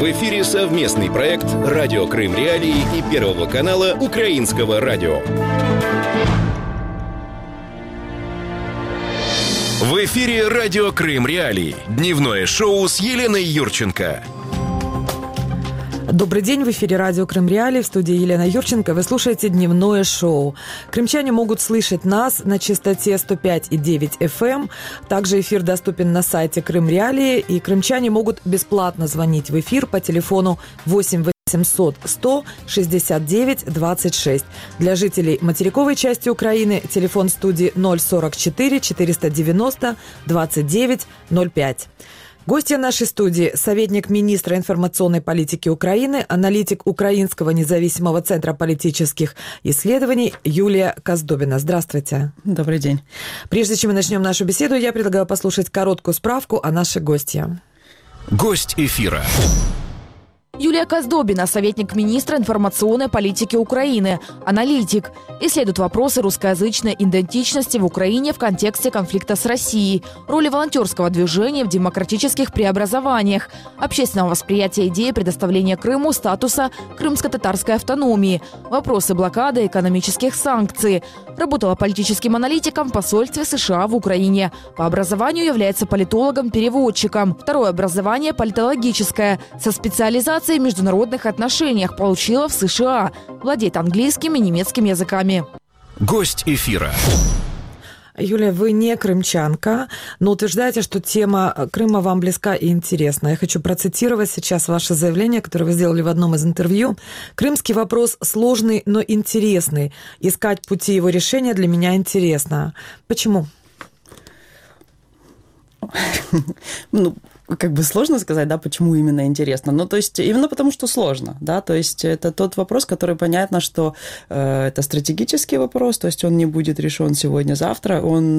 В эфире совместный проект «Радио Крым Реалии» и Первого канала Украинского радио. В эфире «Радио Крым Реалии». Дневное шоу с Еленой Юрченко. Добрый день, в эфире радио Крым Реалии, в студии Елена Юрченко. Вы слушаете дневное шоу. Крымчане могут слышать нас на частоте 105,9 FM. Также эфир доступен на сайте Крым Реалии. И крымчане могут бесплатно звонить в эфир по телефону 8 800 100 69 26. Для жителей материковой части Украины телефон студии 044 490 29 05. Гостья нашей студии – советник министра информационной политики Украины, аналитик Украинского независимого центра политических исследований Юлия Коздобина. Здравствуйте. Добрый день. Прежде чем мы начнем нашу беседу, я предлагаю послушать короткую справку о нашей гостье. Гость эфира. Юлия Коздобина, советник министра информационной политики Украины, аналитик. Исследует вопросы русскоязычной идентичности в Украине в контексте конфликта с Россией, роли волонтерского движения в демократических преобразованиях, общественного восприятия идеи предоставления Крыму статуса крымско-татарской автономии, вопросы блокады экономических санкций. Работала политическим аналитиком в посольстве США в Украине. По образованию является политологом-переводчиком. Второе образование – политологическое, со специализацией в международных отношениях, получила в США. Владеет английским и немецким языками. Гость эфира. Юлия, вы не крымчанка, но утверждаете, что тема Крыма вам близка и интересна. Я хочу процитировать сейчас ваше заявление, которое вы сделали в одном из интервью. «Крымский вопрос сложный, но интересный. Искать пути его решения для меня интересно». Почему? Сложно сказать, да, почему именно интересно. То есть, именно потому, что сложно, да, то есть, это тот вопрос, который понятно, что это стратегический вопрос, то есть, он не будет решен сегодня-завтра,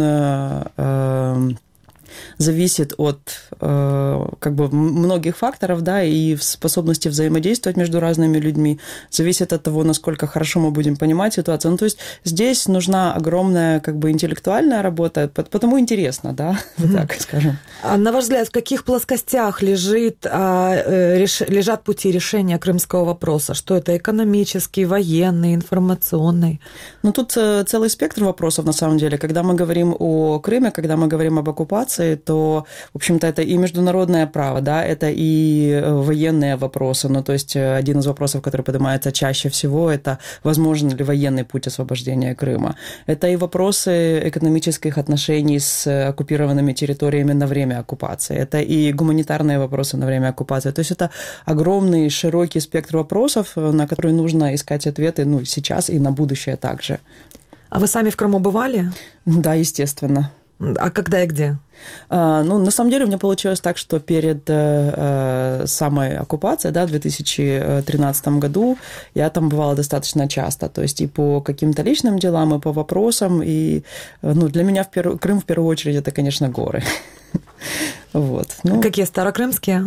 он зависит от многих факторов, да, и способности взаимодействовать между разными людьми, зависит от того, насколько хорошо мы будем понимать ситуацию. То есть здесь нужна огромная интеллектуальная работа, потому интересно, да, вот так скажем. А на ваш взгляд, в каких плоскостях лежат пути решения крымского вопроса? Что это экономический, военный, информационный? Тут целый спектр вопросов, на самом деле. Когда мы говорим о Крыме, когда мы говорим об оккупации, то, в общем-то, это и международное право, да, это и военные вопросы. То есть один из вопросов, который поднимается чаще всего, это возможен ли военный путь освобождения Крыма. Это и вопросы экономических отношений с оккупированными территориями на время оккупации. Это и гуманитарные вопросы на время оккупации. То есть это огромный, широкий спектр вопросов, на которые нужно искать ответы, сейчас и на будущее также. А вы сами в Крыму бывали? Да, естественно. А когда и где? На самом деле у меня получилось так, что перед самой оккупацией, да, в 2013 году я там бывала достаточно часто, то есть и по каким-то личным делам, и по вопросам, и для меня Крым в первую очередь это, конечно, горы. Вот. Какие, старокрымские?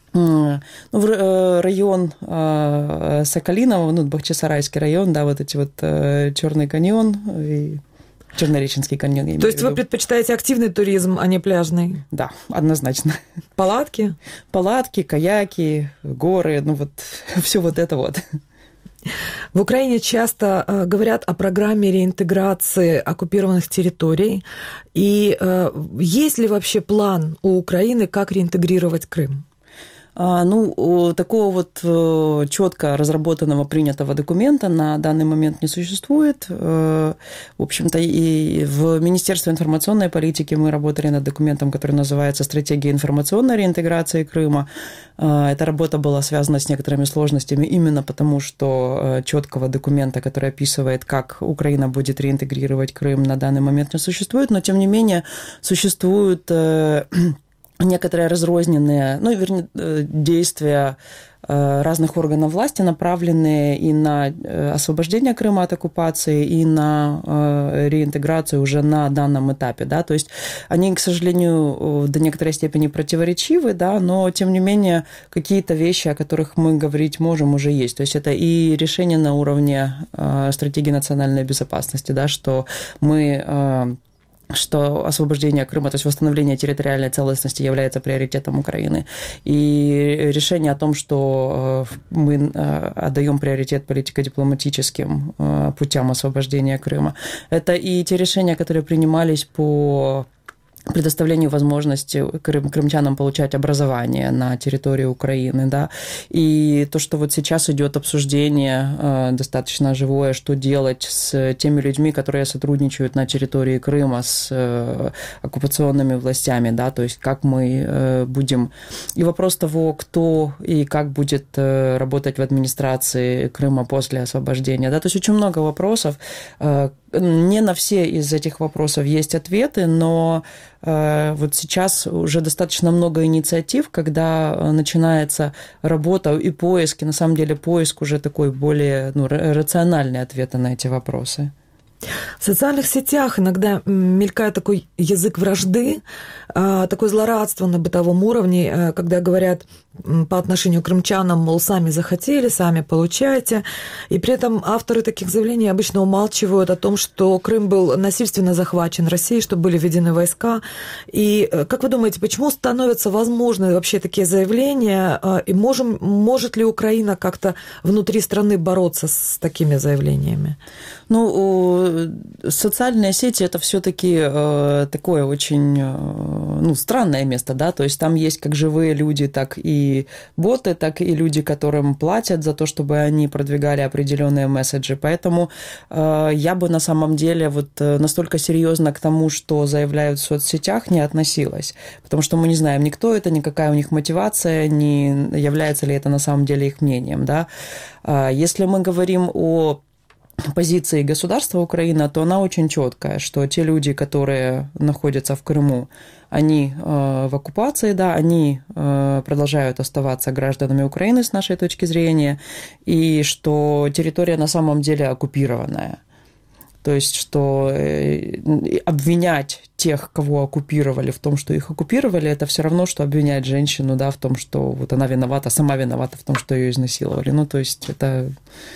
Район Соколиново, Бахчисарайский район, да, вот эти вот Черный каньон и Чернореченский каньон. То есть вы предпочитаете активный туризм, а не пляжный? Да, однозначно. Палатки? Палатки, каяки, горы, все вот это вот. В Украине часто говорят о программе реинтеграции оккупированных территорий. И есть ли вообще план у Украины, как реинтегрировать Крым? Такого четко разработанного, принятого документа на данный момент не существует. В общем-то, и в Министерстве информационной политики мы работали над документом, который называется «Стратегия информационной реинтеграции Крыма». Эта работа была связана с некоторыми сложностями именно потому, что четкого документа, который описывает, как Украина будет реинтегрировать Крым, на данный момент не существует, но, тем не менее, существуют некоторые разрозненные, действия разных органов власти, направленные и на освобождение Крыма от оккупации, и на реинтеграцию уже на данном этапе. Да? То есть они, к сожалению, до некоторой степени противоречивы, да, но, тем не менее, какие-то вещи, о которых мы говорить можем, уже есть. То есть это и решение на уровне стратегии национальной безопасности, да, что мы что освобождение Крыма, то есть восстановление территориальной целостности является приоритетом Украины. И решение о том, что мы отдаем приоритет политико-дипломатическим путям освобождения Крыма, это и те решения, которые принимались по предоставлению возможности крымчанам получать образование на территории Украины, да, и то, что вот сейчас идет обсуждение достаточно живое, что делать с теми людьми, которые сотрудничают на территории Крыма с оккупационными властями, да, то есть как мы будем... И вопрос того, кто и как будет работать в администрации Крыма после освобождения, да, то есть очень много вопросов. Не на все из этих вопросов есть ответы, но вот сейчас уже достаточно много инициатив, когда начинается работа и поиск, и на самом деле поиск уже такой более рациональный ответа на эти вопросы. В социальных сетях иногда мелькает такой язык вражды, такое злорадство на бытовом уровне, когда говорят по отношению к крымчанам, мол, сами захотели, сами получаете. И при этом авторы таких заявлений обычно умалчивают о том, что Крым был насильственно захвачен Россией, что были введены войска. И как вы думаете, почему становятся возможны вообще такие заявления? И может ли Украина как-то внутри страны бороться с такими заявлениями? Социальные сети – это все-таки такое очень странное место, да, то есть там есть как живые люди, так и боты, так и люди, которым платят за то, чтобы они продвигали определенные месседжи, поэтому я бы на самом деле вот настолько серьезно к тому, что заявляют в соцсетях, не относилась, потому что мы не знаем, никто это, никакая у них мотивация, не является ли это на самом деле их мнением, да. Если мы говорим о позиции государства Украина, то она очень четкая, что те люди, которые находятся в Крыму, они в оккупации, да, они продолжают оставаться гражданами Украины с нашей точки зрения, и что территория на самом деле оккупированная. То есть, что обвинять тех, кого оккупировали, в том, что их оккупировали, это все равно, что обвинять женщину, да, в том, что вот она виновата, сама виновата в том, что ее изнасиловали. То есть это...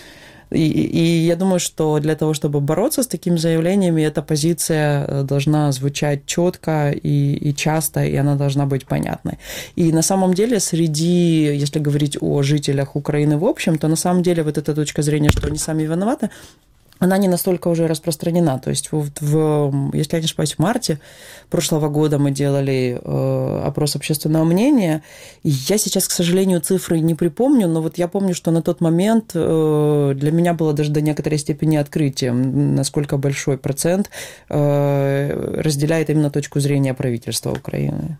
И я думаю, что для того, чтобы бороться с такими заявлениями, эта позиция должна звучать четко и часто, и она должна быть понятной. И на самом деле среди, если говорить о жителях Украины в общем, то на самом деле вот эта точка зрения, что они сами виноваты, она не настолько уже распространена. То есть, если я не ошибаюсь, в марте прошлого года мы делали опрос общественного мнения. И я сейчас, к сожалению, цифры не припомню, но вот я помню, что на тот момент для меня было даже до некоторой степени открытием, насколько большой процент разделяет именно точку зрения правительства Украины.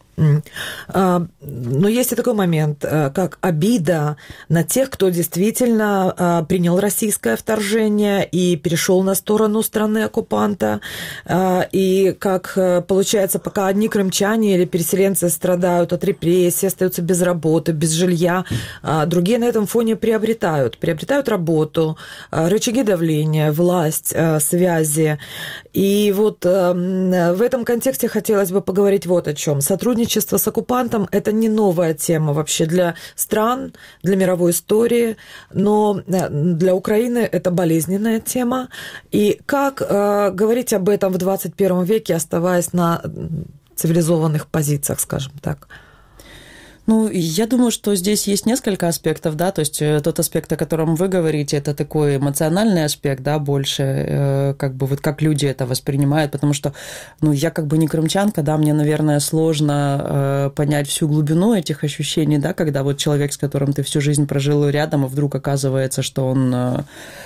Но есть и такой момент, как обида на тех, кто действительно принял российское вторжение и перешел на сторону страны-оккупанта. И как получается, пока одни крымчане или переселенцы страдают от репрессий, остаются без работы, без жилья, другие на этом фоне приобретают работу, рычаги давления, власть, связи. И вот в этом контексте хотелось бы поговорить вот о чем. Сотрудничество с оккупантом – это не новая тема вообще для стран, для мировой истории, но для Украины это болезненная тема. И как говорить об этом в 21 веке, оставаясь на цивилизованных позициях, скажем так? Я думаю, что здесь есть несколько аспектов, да, то есть тот аспект, о котором вы говорите, это такой эмоциональный аспект, да, больше, как люди это воспринимают, потому что, я не крымчанка, да, мне, наверное, сложно понять всю глубину этих ощущений, да, когда вот человек, с которым ты всю жизнь прожил рядом, и вдруг оказывается, что он...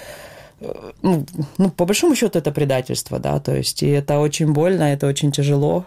по большому счету это предательство, да, то есть и это очень больно, это очень тяжело,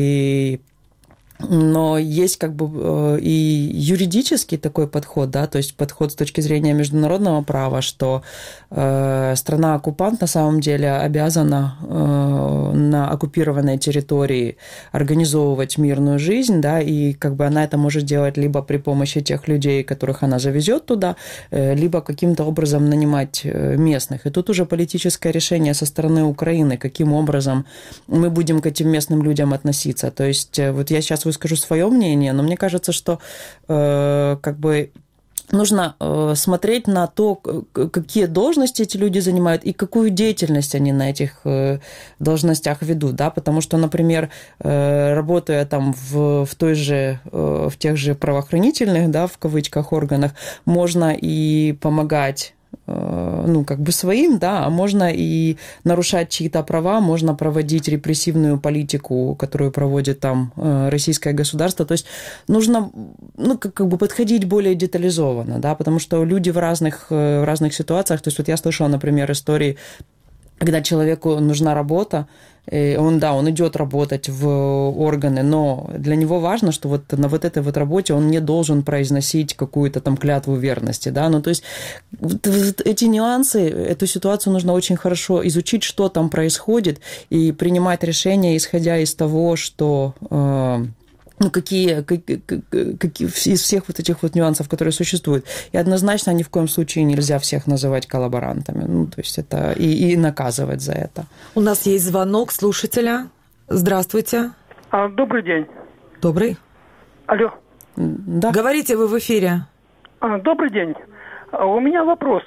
но есть и юридический такой подход, да, то есть подход с точки зрения международного права, что страна-оккупант на самом деле обязана на оккупированной территории организовывать мирную жизнь, да, и она это может делать либо при помощи тех людей, которых она завезет туда, либо каким-то образом нанимать местных. И тут уже политическое решение со стороны Украины, каким образом мы будем к этим местным людям относиться. То есть вот я сейчас выскажу свое мнение, но мне кажется, что нужно смотреть на то, какие должности эти люди занимают и какую деятельность они на этих должностях ведут, да, потому что, например, работая там в тех же правоохранительных, да, в кавычках, органах, можно и помогать своим, да, а можно и нарушать чьи-то права, можно проводить репрессивную политику, которую проводит там российское государство. То есть нужно, подходить более детализованно, да, потому что люди в разных ситуациях, то есть вот я слышала, например, истории, когда человеку нужна работа, он идет работать в органы, но для него важно, что вот на вот этой вот работе он не должен произносить какую-то там клятву верности, да, то есть эти нюансы, эту ситуацию нужно очень хорошо изучить, что там происходит, и принимать решения, исходя из того, что... какие из всех вот этих вот нюансов, которые существуют. И однозначно ни в коем случае нельзя всех называть коллаборантами. То есть это и наказывать за это. У нас есть звонок слушателя. Здравствуйте. Добрый день. Добрый. Алло. Да. Говорите, вы в эфире. Добрый день. У меня вопрос.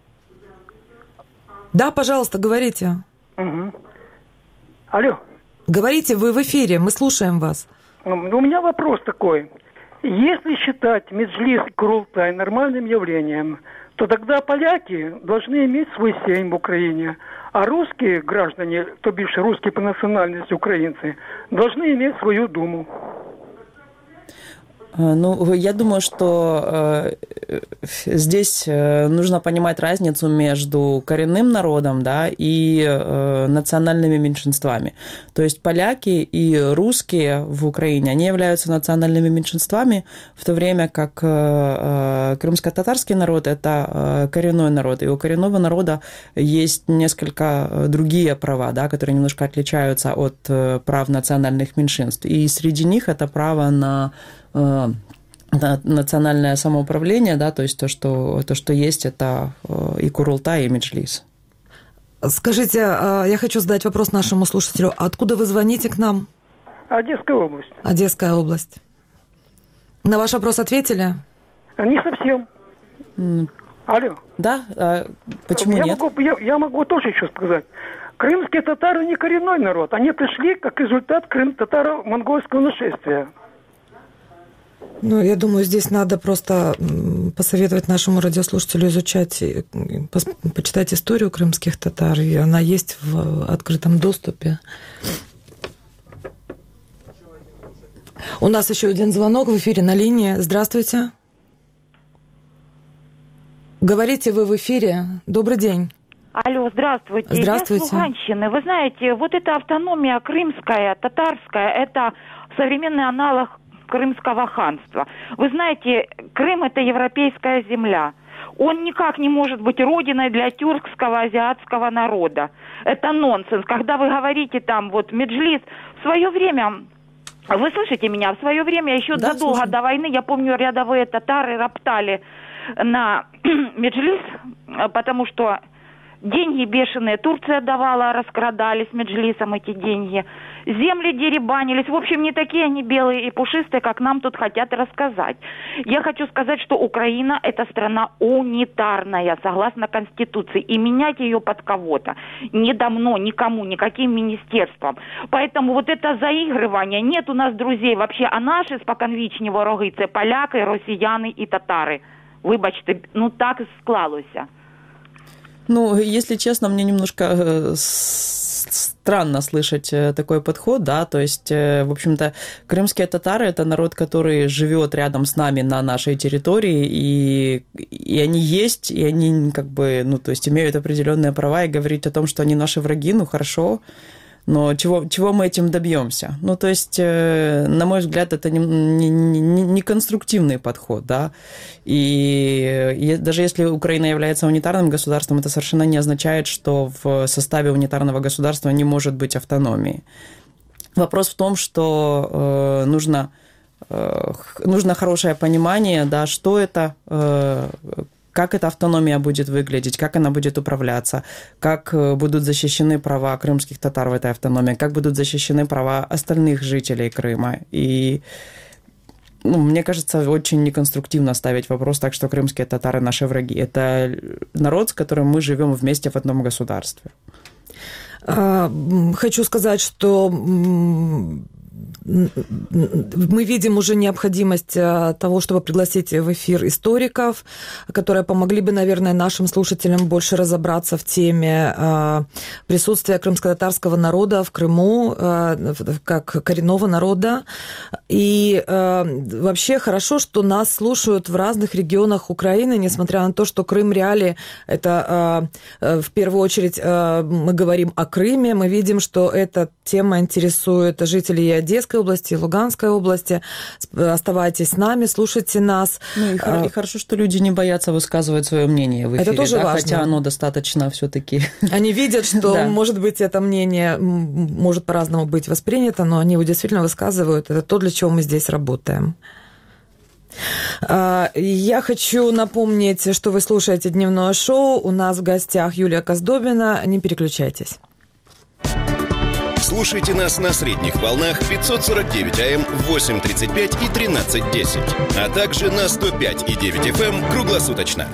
Да, пожалуйста, говорите. Угу. Алло. Говорите, вы в эфире, мы слушаем вас. У меня вопрос такой. Если считать Меджлис и Курултай нормальным явлением, то тогда поляки должны иметь свой сейм в Украине, а русские граждане, то бишь русские по национальности украинцы, должны иметь свою думу. Я думаю, что здесь нужно понимать разницу между коренным народом, да, и национальными меньшинствами. То есть поляки и русские в Украине, они являются национальными меньшинствами, в то время как крымско-татарский народ – это коренной народ. И у коренного народа есть несколько другие права, да, которые немножко отличаются от прав национальных меньшинств. И среди них это право на национальное самоуправление, да, то есть то, что есть, это и Курултай, и Меджлис. Скажите, я хочу задать вопрос нашему слушателю. Откуда вы звоните к нам? Одесская область. Одесская область. На ваш вопрос ответили? Не совсем. Алло. Да? Почему нет? Я могу тоже еще сказать. Крымские татары не коренной народ. Они пришли как результат татаро-монгольского нашествия. Я думаю, здесь надо просто посоветовать нашему радиослушателю изучать, почитать историю крымских татар, и она есть в открытом доступе. У нас еще один звонок в эфире на линии. Здравствуйте. Говорите, вы в эфире. Добрый день. Алло, здравствуйте. Здравствуйте. Я с Луганщины. Вы знаете, вот эта автономия крымская, татарская, это современный аналог Крымского ханства. Вы знаете, Крым – это европейская земля. Он никак не может быть родиной для тюркского, азиатского народа. Это нонсенс. Когда вы говорите там, Меджлис, в свое время, вы слышите меня, в свое время, еще задолго до войны, я помню, рядовые татары роптали на Меджлис, потому что деньги бешеные Турция давала, раскрадались Меджлисом эти деньги. Земли деребанились. В общем, не такие они белые и пушистые, как нам тут хотят рассказать. Я хочу сказать, что Украина – это страна унитарная, согласно Конституции. И менять ее под кого-то не давно никому, никаким министерством. Поэтому вот это заигрывание, нет у нас друзей вообще, а наши споконвічні вороги – це поляки, росіяни і татари. Вибачте, так і склалося. Если честно, мне немножко странно слышать такой подход, да, то есть, в общем-то, крымские татары – это народ, который живет рядом с нами на нашей территории, и они есть, и они то есть имеют определенные права, и говорить о том, что они наши враги, хорошо, но чего мы этим добьемся? То есть, на мой взгляд, это не конструктивный подход, да, и даже если Украина является унитарным государством, это совершенно не означает, что в составе унитарного государства не может быть автономии. Вопрос в том, что нужно хорошее понимание, да, что это, как эта автономия будет выглядеть, как она будет управляться, как будут защищены права крымских татар в этой автономии, как будут защищены права остальных жителей Крыма. И мне кажется, очень неконструктивно ставить вопрос так, что крымские татары наши враги. Это народ, с которым мы живем вместе в одном государстве. Хочу сказать, что мы видим уже необходимость того, чтобы пригласить в эфир историков, которые помогли бы, наверное, нашим слушателям больше разобраться в теме присутствия крымско-татарского народа в Крыму, как коренного народа. И вообще хорошо, что нас слушают в разных регионах Украины, несмотря на то, что Крым Реалии – это в первую очередь мы говорим о Крыме, мы видим, что эта тема интересует жителей и Одесской области, и Луганской области. Оставайтесь с нами, слушайте нас. И хорошо, что люди не боятся высказывать свое мнение в эфире. Это тоже важно. Хотя оно достаточно все-таки... Они видят, что, может быть, это мнение может по-разному быть воспринято, но они его действительно высказывают. Это то, для чего мы здесь работаем. Я хочу напомнить, что вы слушаете дневное шоу. У нас в гостях Юлия Коздобина. Не переключайтесь. Слушайте нас на средних волнах 549 АМ, 8:35 и 13:10, а также на 105,9 FM круглосуточно.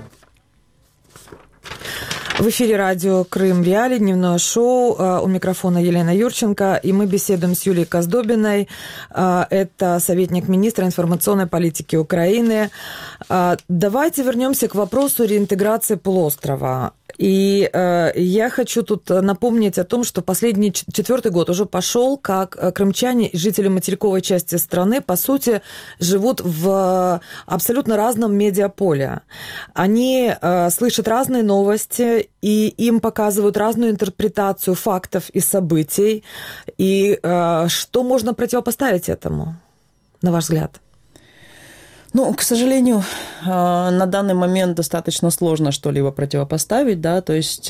В эфире радио «Крым Реалии», дневное шоу. У микрофона Елена Юрченко. И мы беседуем с Юлией Коздобиной. Это советник министра информационной политики Украины. Давайте вернемся к вопросу реинтеграции полуострова. И я хочу тут напомнить о том, что последний 4-й год уже пошел, как крымчане и жители материковой части страны, по сути, живут в абсолютно разном медиаполе. Они слышат разные новости, и им показывают разную интерпретацию фактов и событий. И что можно противопоставить этому, на ваш взгляд? К сожалению, на данный момент достаточно сложно что-либо противопоставить, да, то есть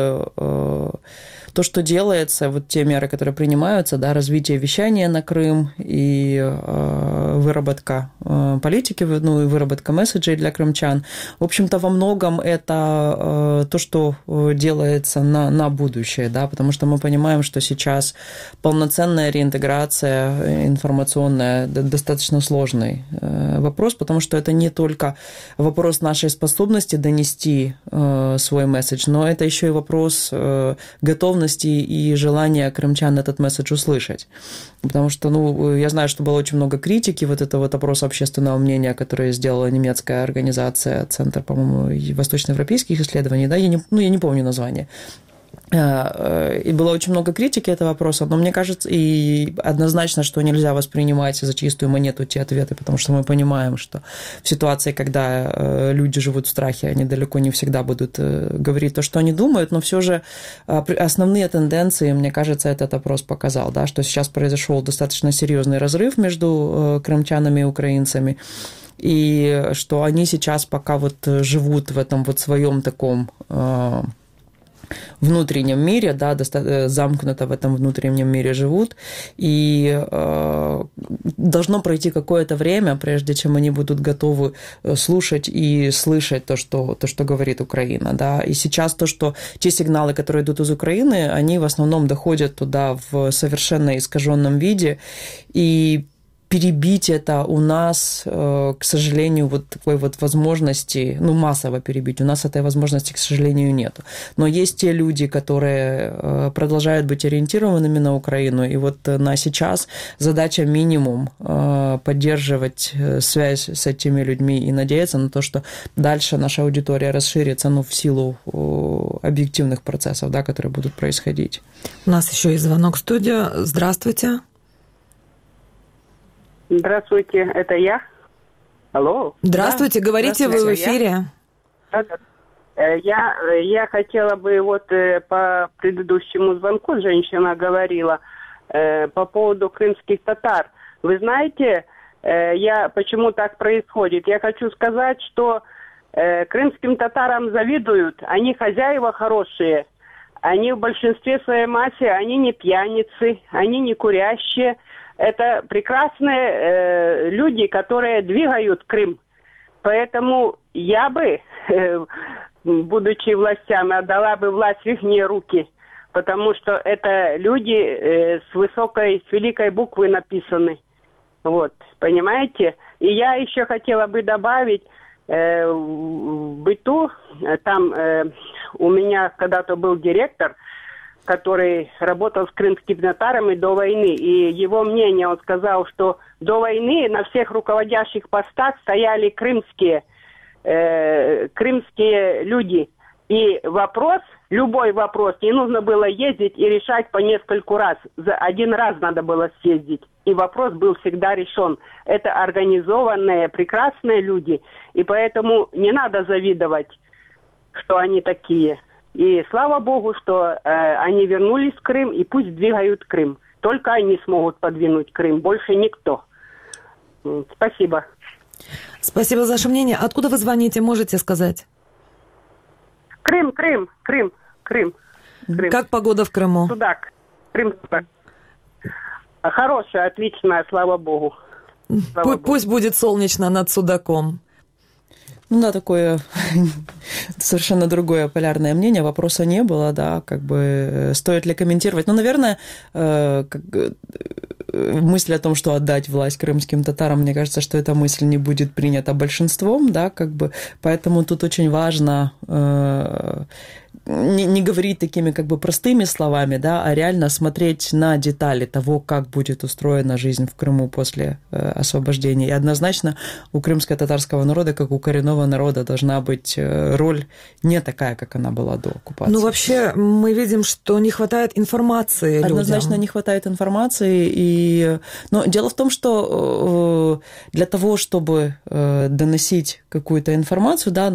то, что делается, вот те меры, которые принимаются, да, развитие вещания на Крым и выработка политики, и выработка месседжей для крымчан, в общем-то, во многом это то, что делается на будущее, да, потому что мы понимаем, что сейчас полноценная реинтеграция информационная достаточно сложный вопрос, потому что это не только вопрос нашей способности донести свой месседж, но это еще и вопрос готовности и желания крымчан этот месседж услышать. Потому что, я знаю, что было очень много критики, вот это вот опрос общественного мнения, который сделала немецкая организация, Центр, по-моему, восточноевропейских исследований, да, я не помню название. И было очень много критики этого вопроса, но мне кажется, и однозначно, что нельзя воспринимать за чистую монету те ответы, потому что мы понимаем, что в ситуации, когда люди живут в страхе, они далеко не всегда будут говорить то, что они думают, но все же основные тенденции, мне кажется, этот опрос показал, да, что сейчас произошел достаточно серьезный разрыв между крымчанами и украинцами, и что они сейчас пока вот живут в этом вот своем таком внутреннем мире, да, замкнуто в этом внутреннем мире живут, и должно пройти какое-то время, прежде чем они будут готовы слушать и слышать то, что говорит Украина, да, и сейчас те сигналы, которые идут из Украины, они в основном доходят туда в совершенно искаженном виде, и перебить это у нас, к сожалению, вот такой вот возможности, массово перебить, у нас этой возможности, к сожалению, нет. Но есть те люди, которые продолжают быть ориентированными на Украину, и вот на сейчас задача минимум поддерживать связь с этими людьми и надеяться на то, что дальше наша аудитория расширится, в силу объективных процессов, да, которые будут происходить. У нас еще есть звонок в студию. Здравствуйте. Здравствуйте, это я. Алло. Здравствуйте, да, говорите, вы в эфире. Я хотела бы по предыдущему звонку женщина говорила по поводу крымских татар. Вы знаете, почему так происходит? Я хочу сказать, что крымским татарам завидуют. Они хозяева хорошие. Они в большинстве своей массе, они не пьяницы, они не курящие. Это прекрасные люди, которые двигают Крым. Поэтому я бы, будучи властями, отдала бы власть в их руки. Потому что это люди с великой буквы написаны. Вот, понимаете? И я еще хотела бы добавить, в быту, там у меня когда-то был директор, который работал с крымскими татарами до войны. И его мнение, он сказал, что до войны на всех руководящих постах стояли крымские люди. И вопрос, любой вопрос, не нужно было ездить и решать по нескольку раз. За один раз надо было съездить. И вопрос был всегда решен. Это организованные, прекрасные люди. И поэтому не надо завидовать, что они такие. И слава Богу, что они вернулись в Крым, и пусть двигают Крым. Только они смогут подвинуть Крым, больше никто. Спасибо. Спасибо за ваше мнение. Откуда вы звоните, можете сказать? Крым. Как погода в Крыму? Судак. Крым, Судак. Хорошая, отличная, слава Богу. Пусть будет солнечно над Судаком. Ну да, такое совершенно другое полярное мнение. Вопроса не было, да, как бы стоит ли комментировать. Ну, наверное, мысль о том, что отдать власть крымским татарам, мне кажется, что эта мысль не будет принята большинством, да, как бы, поэтому тут очень важно не говорить такими как бы простыми словами, да, а реально смотреть на детали того, как будет устроена жизнь в Крыму после освобождения. И однозначно у крымско-татарского народа, как у коренного народа, должна быть роль не такая, как она была до оккупации. Ну, вообще, мы видим, что не хватает информации людям. Однозначно не хватает информации. Но дело в том, что для того, чтобы доносить какую-то информацию, да,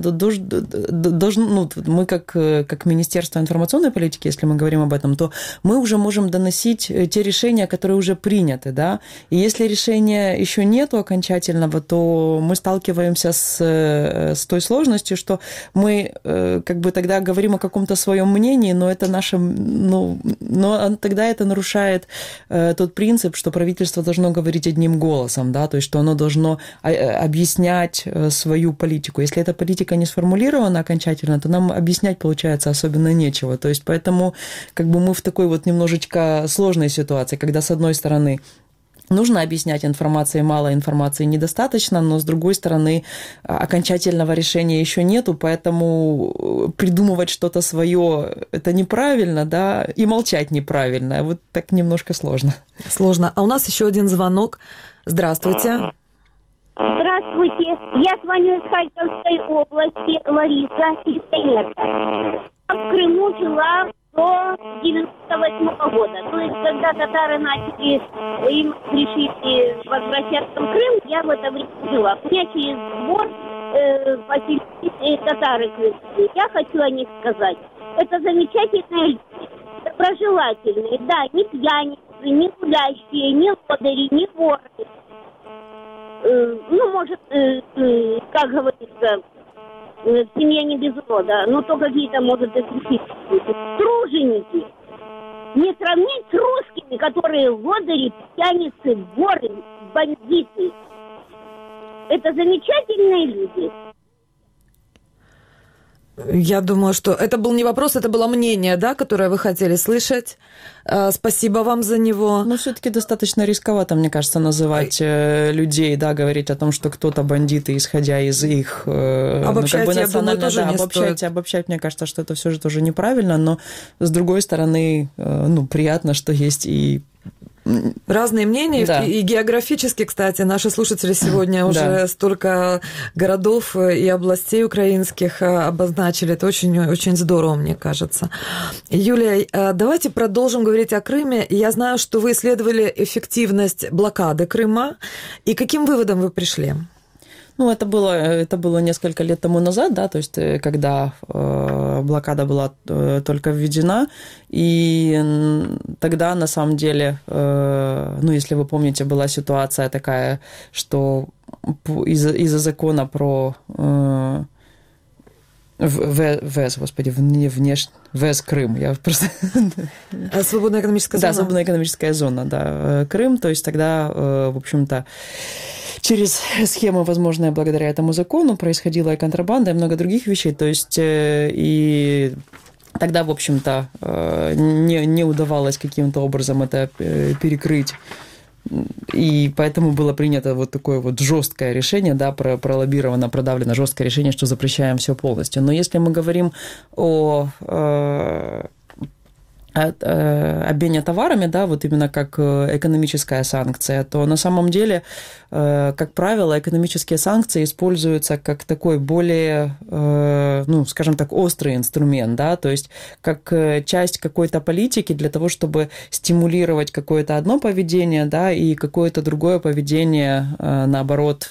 мы как Министерство информационной политики, если мы говорим об этом, то мы уже можем доносить те решения, которые уже приняты, да. И если решения еще нету окончательного, то мы сталкиваемся с той сложностью, что мы как бы тогда говорим о каком-то своем мнении, но это наше, но тогда это нарушает тот принцип, что правительство должно говорить одним голосом, да, то есть что оно должно объяснять свою политику. Если эта политика не сформулирована окончательно, то нам объяснять, получается, особенно нечего. То есть поэтому как бы мы в такой вот немножечко сложной ситуации, когда с одной стороны нужно объяснять информации мало, информации недостаточно, но с другой стороны окончательного решения еще нету, поэтому придумывать что-то свое это неправильно, да, и молчать неправильно. Вот так немножко сложно. Сложно. А у нас еще один звонок. Здравствуйте. Здравствуйте. Я звоню из Харьковской области, Лариса Киселевна. В Крыму жила до 98 года. То есть, когда татары начали, им решили возвращаться в Крым, я в это время жила. У меня через двор поселились татары крымские. Я хочу о них сказать. Это замечательные люди, доброжелательные. Да, не пьяницы, не гулящие, не лодыри, не воры. Ну, может, как говорится, семья не без урода, но то какие-то, может, труженики. Не сравнить с русскими, которые лодыри, пьяницы, воры, бандиты. Это замечательные люди. Я думаю, что это был не вопрос, это было мнение, да, которое вы хотели слышать. Спасибо вам за него. Но все-таки достаточно рисковато, мне кажется, называть людей, да, говорить о том, что кто-то бандиты, исходя из их обобщать, как бы я думаю, тоже не стоит. Обобщать, мне кажется, что это все же тоже неправильно, но с другой стороны, приятно, что есть и разные мнения, да. И географически, кстати, наши слушатели сегодня уже столько городов и областей украинских обозначили. Это очень, очень здорово, мне кажется. Юлия, давайте продолжим говорить о Крыме. Я знаю, что вы исследовали эффективность блокады Крыма. И каким выводом вы пришли? Ну, это было несколько лет тому назад, да, то есть когда блокада была только введена, и тогда, на самом деле, если вы помните, была ситуация такая, что из-за закона про ВЭЗ Крым. Я просто... Свободная экономическая зона. Да, свободная экономическая зона, да, Крым. То есть тогда, в общем-то, через схемы, возможные благодаря этому закону, происходила и контрабанда, и много других вещей. То есть и тогда, в общем-то, не удавалось каким-то образом это перекрыть И поэтому было принято вот такое вот жесткое решение, да, пролоббировано, продавлено жесткое решение, что запрещаем все полностью. Но если мы говорим о обмене товарами, да, вот именно как экономическая санкция, то на самом деле, как правило, экономические санкции используются как такой более, ну, скажем так, острый инструмент, да, то есть как часть какой-то политики для того, чтобы стимулировать какое-то одно поведение, да, и какое-то другое поведение, наоборот,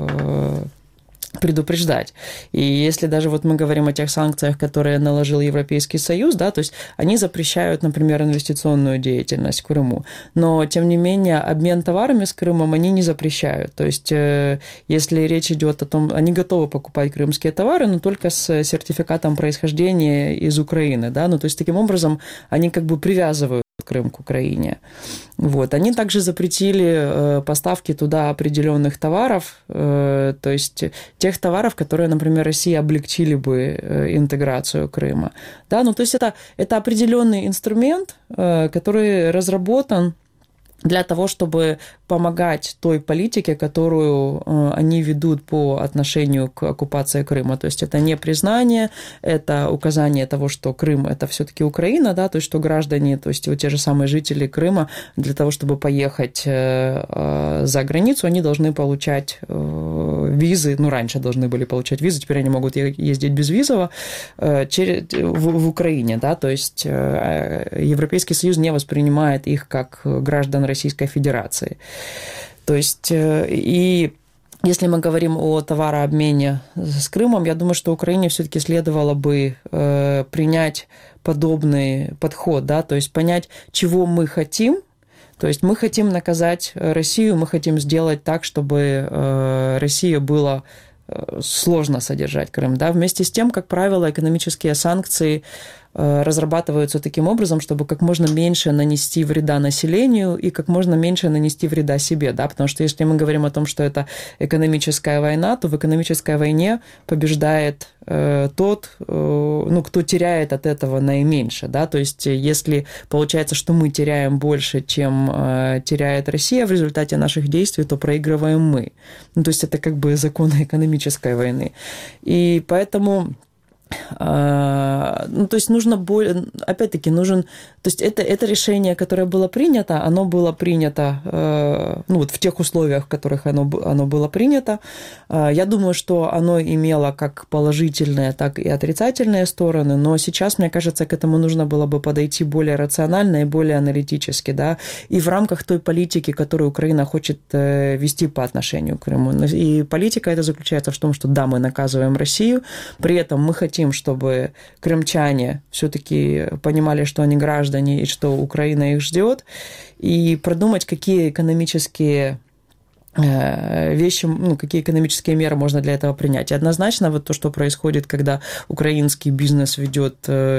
предупреждать. И если даже вот мы говорим о тех санкциях, которые наложил Европейский Союз, да, то есть они запрещают, например, инвестиционную деятельность в Крыму, но, тем не менее, обмен товарами с Крымом они не запрещают. То есть если речь идет о том, они готовы покупать крымские товары, но только с сертификатом происхождения из Украины, да, ну, то есть таким образом они как бы привязывают Крым к Украине. Вот. Они также запретили поставки туда определенных товаров, то есть тех товаров, которые, например, России облегчили бы интеграцию Крыма. Да? Ну, то есть это определенный инструмент, который разработан для того, чтобы помогать той политике, которую они ведут по отношению к оккупации Крыма. То есть это не признание, это указание того, что Крым – это все-таки Украина, да, то есть что граждане, то есть вот те же самые жители Крыма, для того, чтобы поехать за границу, они должны получать визы, ну, раньше должны были получать визы, теперь они могут ездить безвизово в Украине, да, то есть Европейский Союз не воспринимает их как граждан Российской Федерации. То есть, и если мы говорим о товарообмене с Крымом, я думаю, что Украине все-таки следовало бы принять подобный подход, да, то есть понять, чего мы хотим. То есть мы хотим наказать Россию, мы хотим сделать так, чтобы России было сложно содержать Крым. Да? Вместе с тем, как правило, экономические санкции разрабатываются таким образом, чтобы как можно меньше нанести вреда населению и как можно меньше нанести вреда себе, да, потому что если мы говорим о том, что это экономическая война, то в экономической войне побеждает тот, ну, кто теряет от этого наименьше, да, то есть если получается, что мы теряем больше, чем теряет Россия в результате наших действий, то проигрываем мы. Ну, то есть это как бы законы экономической войны. И поэтому ну, то есть нужно, опять-таки, то есть это решение, которое было принято, оно было принято, ну, вот в тех условиях, в которых оно было принято. Я думаю, что оно имело как положительные, так и отрицательные стороны, но сейчас, мне кажется, к этому нужно было бы подойти более рационально и более аналитически, да, и в рамках той политики, которую Украина хочет вести по отношению к Крыму. И политика эта заключается в том, что да, мы наказываем Россию, при этом мы хотим, чтобы крымчане все-таки понимали, что они граждане и что Украина их ждет, и продумать, какие экономические вещи, ну, какие экономические меры можно для этого принять. И однозначно вот то, что происходит, когда украинский бизнес ведет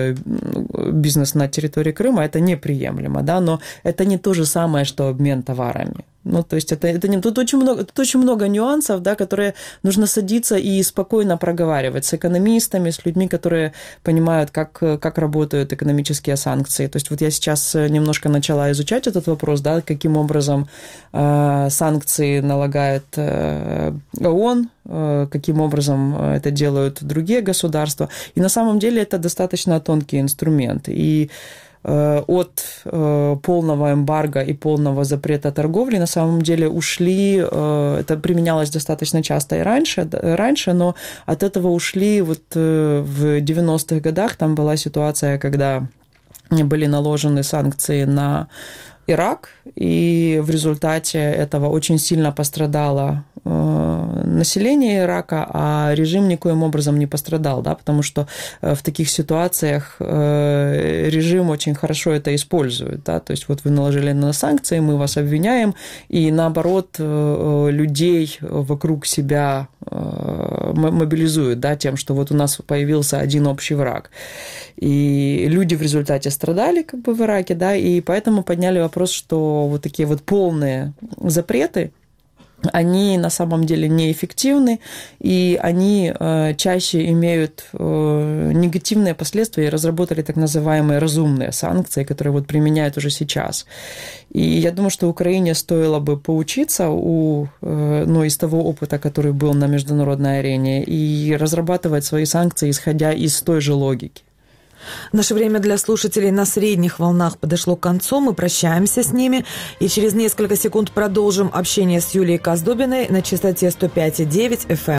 бизнес на территории Крыма, это неприемлемо, да, но это не то же самое, что обмен товарами. Ну, то есть это не... Тут очень много нюансов, да, которые нужно садиться и спокойно проговаривать с экономистами, с людьми, которые понимают, как работают экономические санкции. То есть вот я сейчас немножко начала изучать этот вопрос, да, каким образом санкции налагает ООН, каким образом это делают другие государства. И на самом деле это достаточно тонкий инструмент. И от полного эмбарго и полного запрета торговли на самом деле ушли, это применялось достаточно часто и раньше, но от этого ушли вот в 90-х годах, там была ситуация, когда были наложены санкции на Ирак, и в результате этого очень сильно пострадало население Ирака, а режим никоим образом не пострадал, да, потому что в таких ситуациях режим очень хорошо это использует, да, то есть вот вы наложили на санкции, мы вас обвиняем, и наоборот людей вокруг себя мобилизуют, да, тем, что вот у нас появился один общий враг. И люди в результате страдали как бы в Ираке, да, и поэтому подняли вопрос, что вот такие вот полные запреты они на самом деле неэффективны, и они чаще имеют негативные последствия, и разработали так называемые разумные санкции, которые вот применяют уже сейчас. И я думаю, что Украине стоило бы поучиться из того опыта, который был на международной арене, и разрабатывать свои санкции, исходя из той же логики. Наше время для слушателей на средних волнах подошло к концу. Мы прощаемся с ними и через несколько секунд продолжим общение с Юлией Коздобиной на частоте 105,9 FM.